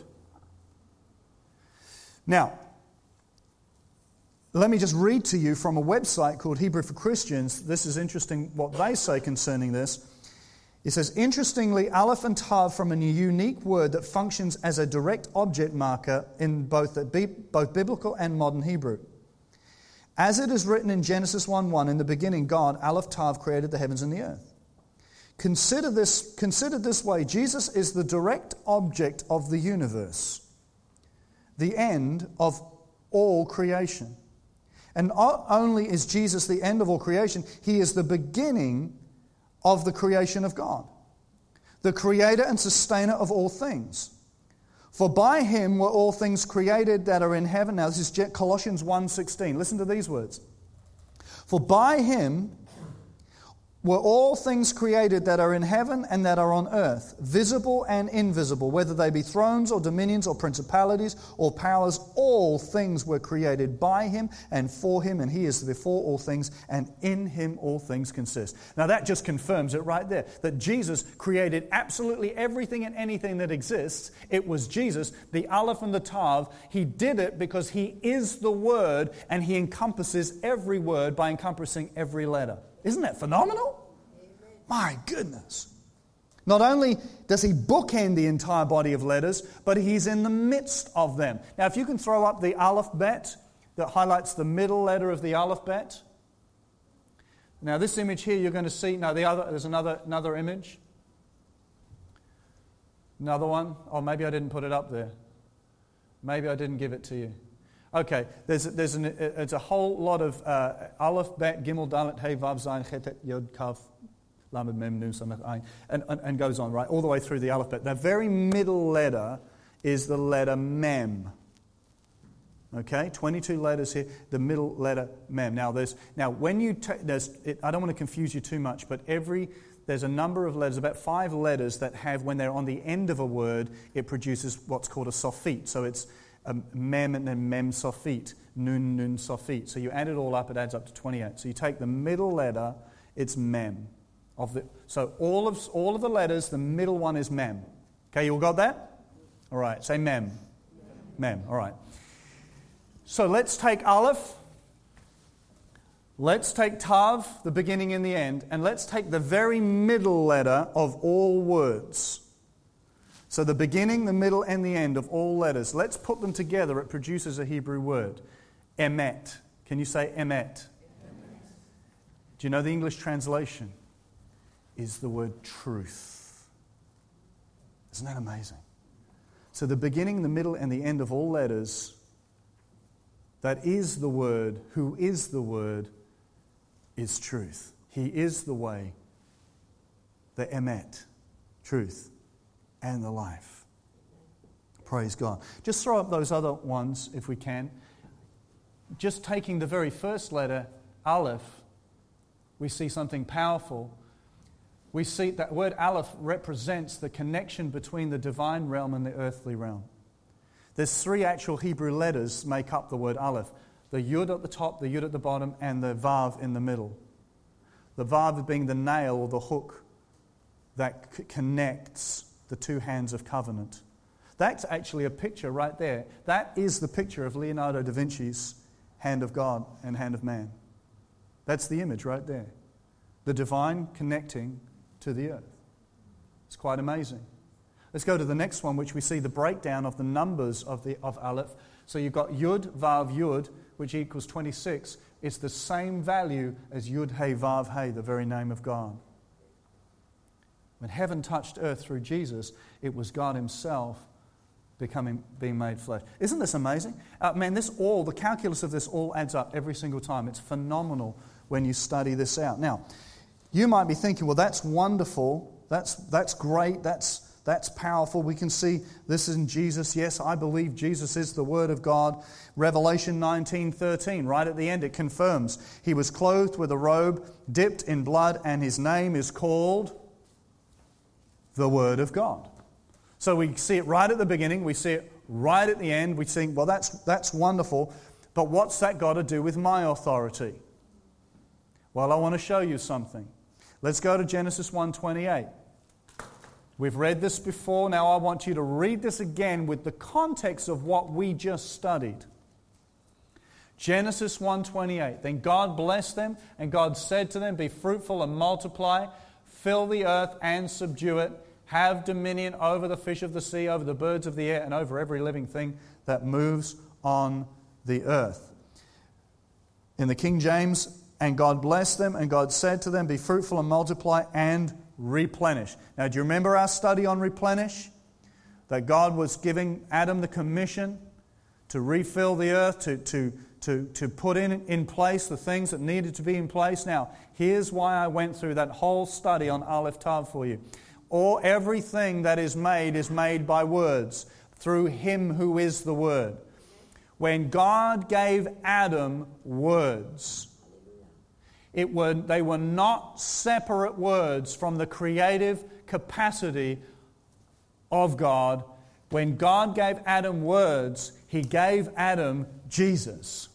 Now, let me just read to you from a website called Hebrew for Christians. This is interesting what they say concerning this. It says, interestingly, Aleph and Tav from a unique word that functions as a direct object marker in both biblical and modern Hebrew. As it is written in Genesis 1:1, in the beginning God, Aleph Tav, created the heavens and the earth. Considered this way, Jesus is the direct object of the universe, the end of all creation. And not only is Jesus the end of all creation, He is the beginning of the creation of God, the creator and sustainer of all things. For by Him were all things created that are in heaven. Now this is Colossians 1:16. Listen to these words. For by Him were all things created that are in heaven and that are on earth, visible and invisible, whether they be thrones or dominions or principalities or powers, all things were created by Him and for Him, and He is before all things, and in Him all things consist. Now that just confirms it right there, that Jesus created absolutely everything and anything that exists. It was Jesus, the Aleph and the Tav. He did it because He is the Word, and He encompasses every word by encompassing every letter. Isn't that phenomenal? Amen. My goodness. Not only does He bookend the entire body of letters, but He's in the midst of them. Now, if you can throw up the alphabet that highlights the middle letter of the alphabet. Now, this image here you're going to see. No, there's another image. Another one. Oh, maybe I didn't put it up there. Maybe I didn't give it to you. Okay, there's a whole lot of Aleph, Bet, Gimel, Dalet, Hey, Vav, Zayin, Chet, Yod, Kaf, Lamed, Mem, Nun, Samech, Ayin, and goes on, right, all the way through the alphabet. The very middle letter is the letter Mem. Okay, 22 letters here, the middle letter Mem. Now, when you I don't want to confuse you too much, but there's a number of letters, about 5 letters that have, when they're on the end of a word, it produces what's called a sophit. So it's Mem and then Mem Sophit, Nun, Nun, Sophit. So you add it all up, it adds up to 28. So you take the middle letter, it's Mem. So all of the letters, the middle one is Mem. Okay, you all got that? All right, say Mem. Mem, all right. So let's take Aleph, let's take Tav, the beginning and the end, and let's take the very middle letter of all words. So the beginning, the middle, and the end of all letters. Let's put them together. It produces a Hebrew word. Emet. Can you say emet? Do you know the English translation? Is the word truth. Isn't that amazing? So the beginning, the middle, and the end of all letters, that is the Word, who is the Word, is truth. He is the way, the emet, truth, and the life. Praise God. Just throw up those other ones if we can. Just taking the very first letter, Aleph, we see something powerful. We see that word Aleph represents the connection between the divine realm and the earthly realm. There's 3 actual Hebrew letters make up the word Aleph. The Yud at the top, the Yud at the bottom, and the Vav in the middle. The Vav being the nail or the hook that connects the 2 hands of covenant. That's actually a picture right there. That is the picture of Leonardo da Vinci's hand of God and hand of man. That's the image right there. The divine connecting to the earth. It's quite amazing. Let's go to the next one, which we see the breakdown of the numbers of Aleph. So you've got Yud, Vav, Yud, which equals 26. It's the same value as Yud, Hey, Vav, Hey, the very name of God. When heaven touched earth through Jesus, it was God Himself being made flesh. Isn't this amazing? The calculus of this all adds up every single time. It's phenomenal when you study this out. Now, you might be thinking, well, that's wonderful. That's great. That's powerful. We can see this in Jesus. Yes, I believe Jesus is the Word of God. Revelation 19:13, right at the end, it confirms. He was clothed with a robe dipped in blood, and His name is called the Word of God. So we see it right at the beginning. We see it right at the end. We think, well, that's wonderful. But what's that got to do with my authority? Well, I want to show you something. Let's go to Genesis 1:28. We've read this before. Now I want you to read this again with the context of what we just studied. Genesis 1:28. Then God blessed them, and God said to them, be fruitful and multiply, fill the earth and subdue it, have dominion over the fish of the sea, over the birds of the air, and over every living thing that moves on the earth. In the King James, and God blessed them, and God said to them, be fruitful and multiply and replenish. Now, do you remember our study on replenish? That God was giving Adam the commission to refill the earth, to put in place the things that needed to be in place. Now, here's why I went through that whole study on Aleph Tav for you. Everything that is made by words, through Him who is the Word. When God gave Adam words, they were not separate words from the creative capacity of God. When God gave Adam words, He gave Adam Jesus.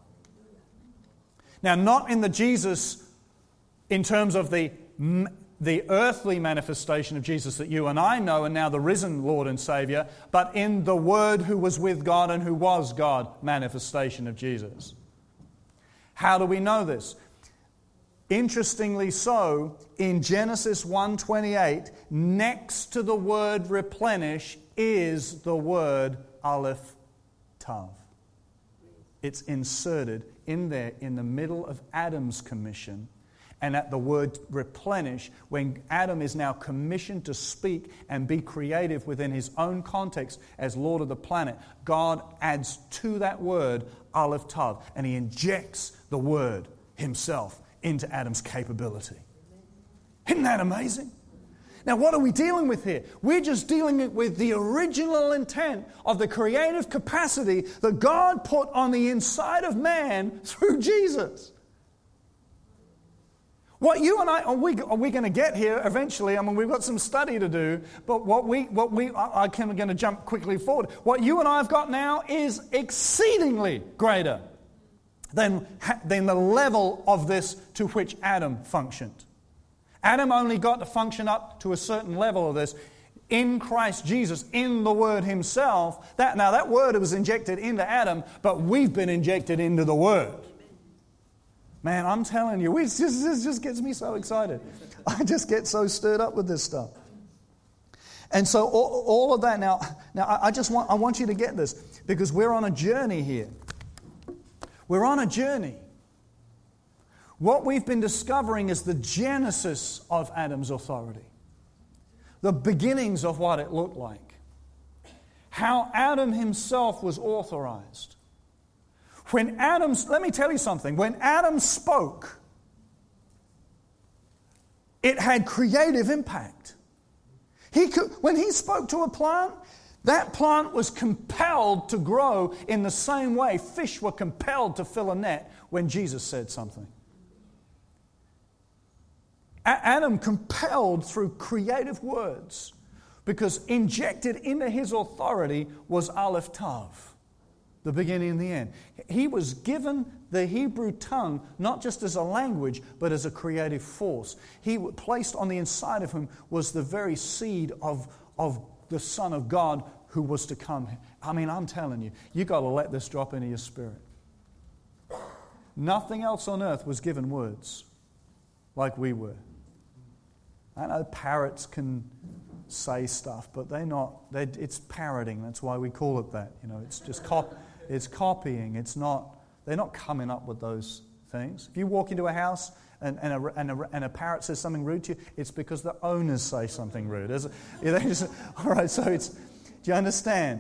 Now, not in the Jesus in terms of the earthly manifestation of Jesus that you and I know, and now the risen Lord and Savior, but in the Word who was with God and who was God manifestation of Jesus. How do we know this? Interestingly so, in Genesis 1:28, next to the word replenish is the word Aleph Tav. It's inserted in there in the middle of Adam's commission. And at the word replenish, when Adam is now commissioned to speak and be creative within his own context as Lord of the planet, God adds to that word Aleph Tav, and He injects the word Himself into Adam's capability. Isn't that amazing? Now, what are we dealing with here? We're just dealing with the original intent of the creative capacity that God put on the inside of man through Jesus. What you and I, are we going to get here eventually? I mean, we've got some study to do, but I'm going to jump quickly forward. What you and I have got now is exceedingly greater than the level of this to which Adam functioned. Adam only got to function up to a certain level of this. In Christ Jesus, in the Word Himself, that Word was injected into Adam, but we've been injected into the Word. Man, I'm telling you, this just gets me so excited. I just get so stirred up with this stuff. And so all of that now I want you to get this, because we're on a journey here. We're on a journey. What we've been discovering is the genesis of Adam's authority. The beginnings of what it looked like. How Adam himself was authorized. Let me tell you something. When Adam spoke, it had creative impact. When he spoke to a plant, that plant was compelled to grow in the same way fish were compelled to fill a net when Jesus said something. Adam compelled through creative words, because injected into his authority was Aleph Tav, the beginning and the end. He was given the Hebrew tongue not just as a language, but as a creative force. He placed on the inside of him was the very seed of the Son of God who was to come. I mean, I'm telling you, you've got to let this drop into your spirit. Nothing else on earth was given words like we were. I know parrots can say stuff, but it's parroting. That's why we call it that. You know, it's just it's copying. They're not coming up with those things. If you walk into a house and a parrot says something rude to you, it's because the owners say something rude. All right, so do you understand?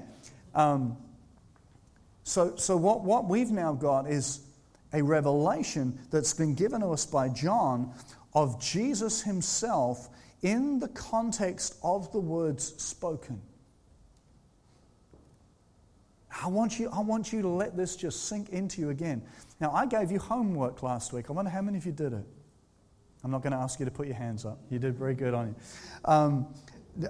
So what we've now got is a revelation that's been given to us by John of Jesus Himself in the context of the words spoken. I want you to let this just sink into you again. Now, I gave you homework last week. I wonder how many of you did it. I'm not going to ask you to put your hands up. You did very good on it.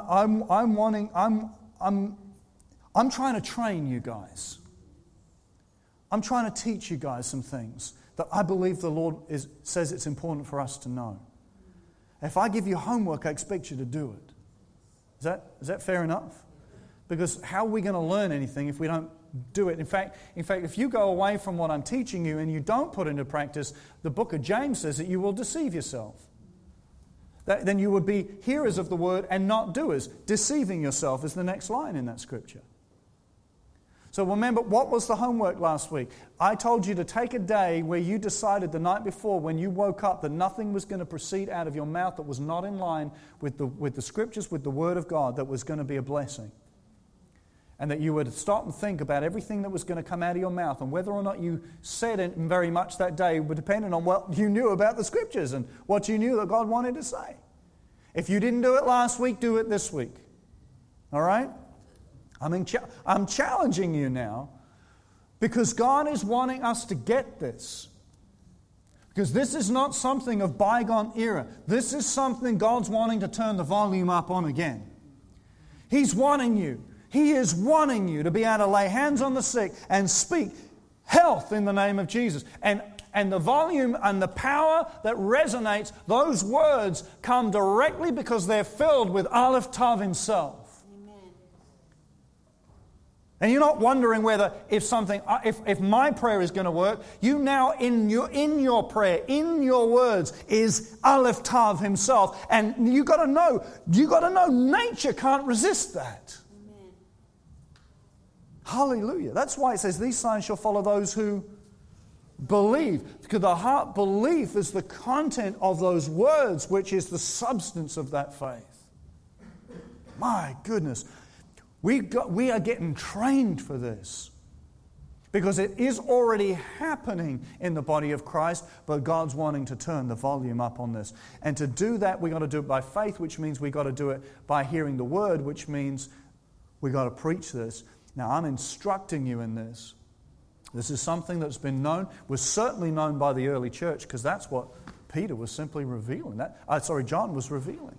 I'm trying to train you guys. I'm trying to teach you guys some things that I believe the Lord says it's important for us to know. If I give you homework, I expect you to do it. Is that fair enough? Because how are we going to learn anything if we don't do it? In fact, if you go away from what I'm teaching you and you don't put into practice, the book of James says that you will deceive yourself. then you would be hearers of the word and not doers. Deceiving yourself is the next line in that scripture. So remember, what was the homework last week? I told you to take a day where you decided the night before when you woke up that nothing was going to proceed out of your mouth that was not in line with the scriptures, with the word of God, that was going to be a blessing. And that you would stop and think about everything that was going to come out of your mouth, and whether or not you said it very much that day would depend on what you knew about the scriptures and what you knew that God wanted to say. If you didn't do it last week, do it this week. All right? I'm challenging you now because God is wanting us to get this. Because this is not something of bygone era. This is something God's wanting to turn the volume up on again. He's wanting you. He is wanting you to be able to lay hands on the sick and speak health in the name of Jesus. And the volume and the power that resonates, those words come directly because they're filled with Aleph Tav himself. And you're not wondering whether if my prayer is going to work. You now in your prayer, in your words, is Aleph Tav himself, and you got to know nature can't resist that. Amen. Hallelujah! That's why it says these signs shall follow those who believe, because the heart belief is the content of those words, which is the substance of that faith. My goodness. We are getting trained for this because it is already happening in the body of Christ, but God's wanting to turn the volume up on this. And to do that, we've got to do it by faith, which means we've got to do it by hearing the word, which means we've got to preach this. Now, I'm instructing you in this. This is something that's been known, was certainly known by the early church, because that's what Peter was simply revealing. John was revealing.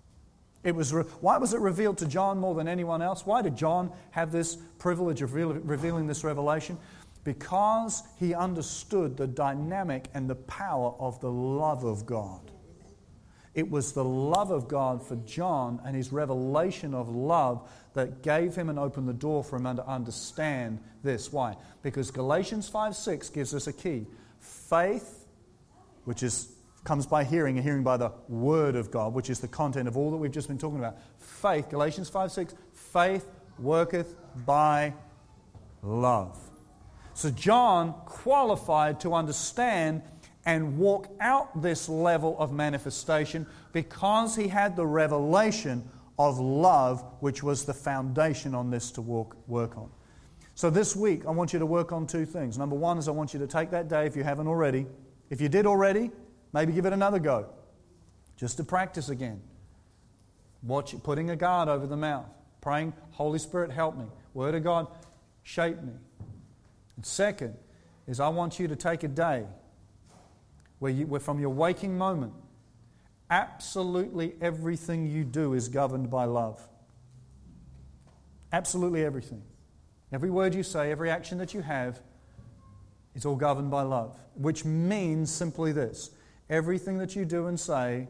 Why was it revealed to John more than anyone else? Why did John have this privilege of revealing this revelation? Because he understood the dynamic and the power of the love of God. It was the love of God for John and his revelation of love that gave him and opened the door for him to understand this. Why? Because Galatians 5:6 gives us a key. Faith, which comes by hearing, and hearing by the Word of God, which is the content of all that we've just been talking about. Faith, Galatians 5:6, faith worketh by love. So John qualified to understand and walk out this level of manifestation because he had the revelation of love, which was the foundation on this to work on. So this week, I want you to work on two things. Number one is I want you to take that day, if you haven't already. If you did already, maybe give it another go, just to practice again. Putting a guard over the mouth, praying, Holy Spirit, help me. Word of God, shape me. And second is I want you to take a day where from your waking moment, absolutely everything you do is governed by love. Absolutely everything. Every word you say, every action that you have, is all governed by love, which means simply this. Everything that you do and say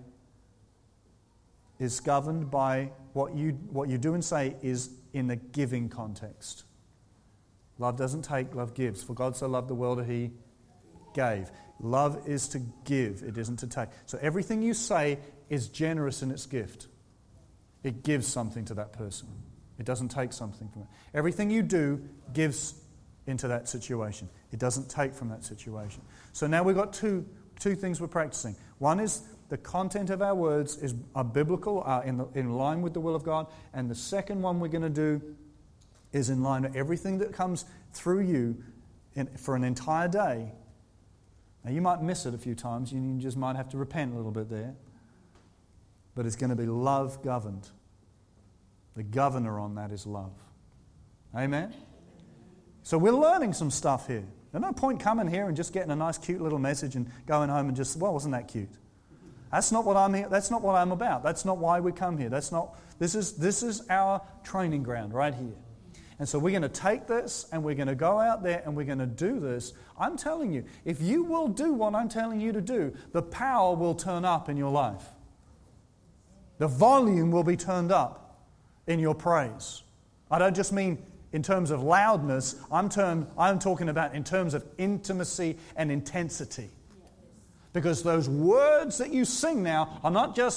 is governed by what you do and say is in a giving context. Love doesn't take, love gives. For God so loved the world that He gave. Love is to give, it isn't to take. So everything you say is generous in its gift. It gives something to that person. It doesn't take something from it. Everything you do gives into that situation. It doesn't take from that situation. So now we've got two things we're practicing. One is the content of our words are biblical, are in line with the will of God. And the second one we're going to do is in line with everything that comes through you for an entire day. Now you might miss it a few times. You just might have to repent a little bit there. But it's going to be love governed. The governor on that is love. Amen? So we're learning some stuff here. There's no point coming here and just getting a nice cute little message and going home and just, well, wasn't that cute? That's not what I'm here. That's not what I'm about. That's not why we come here. This is our training ground right here. And so we're going to take this and we're going to go out there and we're going to do this. I'm telling you, if you will do what I'm telling you to do, the power will turn up in your life. The volume will be turned up in your praise. I don't just mean in terms of loudness. I'm talking about in terms of intimacy and intensity. Because those words that you sing now are not just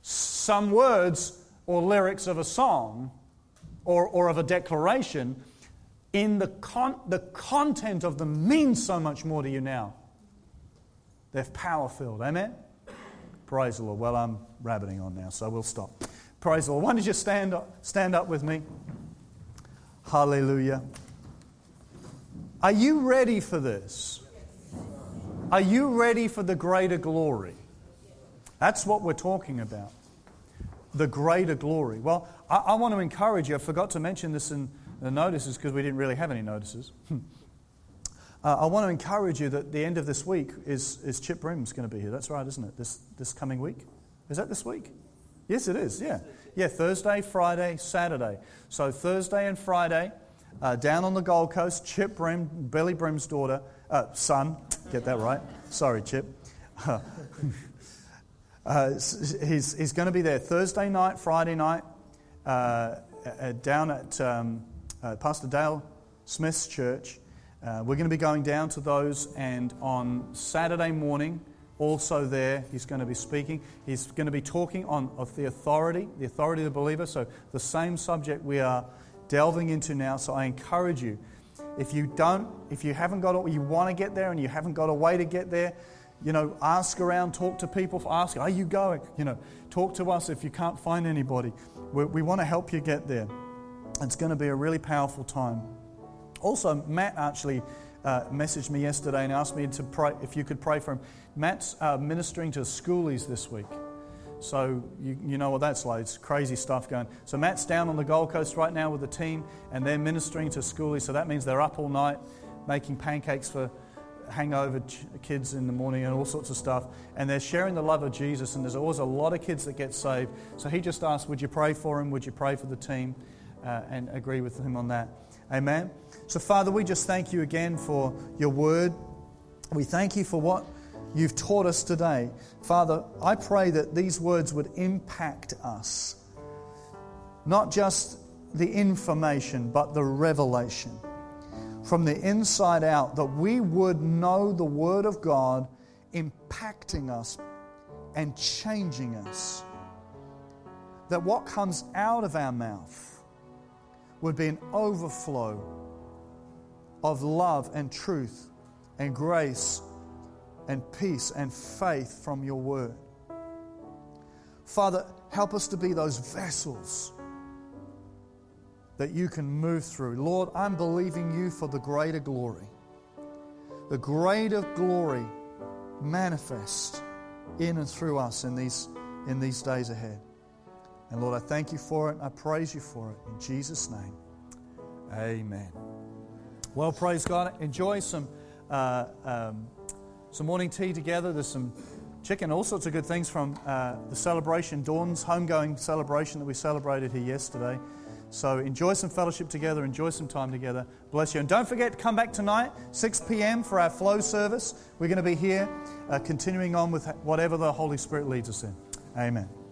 some words or lyrics of a song or of a declaration, in the content of them means so much more to you now. They're power-filled. Amen? Praise the Lord. Well, I'm rabbiting on now, so we'll stop. Praise the Lord. Why don't you stand up with me? Hallelujah. Are you ready for this? Are you ready for the greater glory? That's what we're talking about. The greater glory. Well, I want to encourage you. I forgot to mention this in the notices because we didn't really have any notices. I want to encourage you that the end of this week is Chip Brim's going to be here. That's right, isn't it? This coming week? Is that this week? Yes, it is, yeah. Yeah, Thursday, Friday, Saturday. So Thursday and Friday, down on the Gold Coast, Chip Brim, Billy Brim's son, get that right. Sorry, Chip. He's going to be there Thursday night, Friday night, down at Pastor Dale Smith's church. We're going to be going down to those, and on Saturday morning, also there, he's going to be speaking. He's going to be talking of the authority of the believer. So the same subject we are delving into now. So I encourage you, if you haven't got you want to get there and you haven't got a way to get there, ask around, talk to people, ask, are you going? Talk to us if you can't find anybody. We want to help you get there. It's going to be a really powerful time. Also, Matt actually messaged me yesterday and asked me to pray, if you could pray for him. Matt's ministering to schoolies this week. So you know what that's like. It's crazy stuff going. So Matt's down on the Gold Coast right now with the team, and they're ministering to schoolies. So that means they're up all night making pancakes for hangover kids in the morning and all sorts of stuff. And they're sharing the love of Jesus, and there's always a lot of kids that get saved. So he just asked, would you pray for him? Would you pray for the team? And agree with him on that. Amen. So Father, we just thank you again for your word. We thank you for what you've taught us today. Father, I pray that these words would impact us. Not just the information, but the revelation. From the inside out, that we would know the Word of God impacting us and changing us. That what comes out of our mouth would be an overflow of love and truth and grace and peace and faith from your Word. Father, help us to be those vessels that you can move through. Lord, I'm believing you for the greater glory. The greater glory manifest in and through us in these days ahead. And Lord, I thank you for it. I praise you for it. In Jesus' name, amen. Well, praise God. Enjoy some morning tea together. There's some chicken, all sorts of good things from the celebration, Dawn's homegoing celebration that we celebrated here yesterday. So enjoy some fellowship together, enjoy some time together. Bless you. And don't forget to come back tonight, 6 p.m. for our flow service. We're going to be here continuing on with whatever the Holy Spirit leads us in. Amen.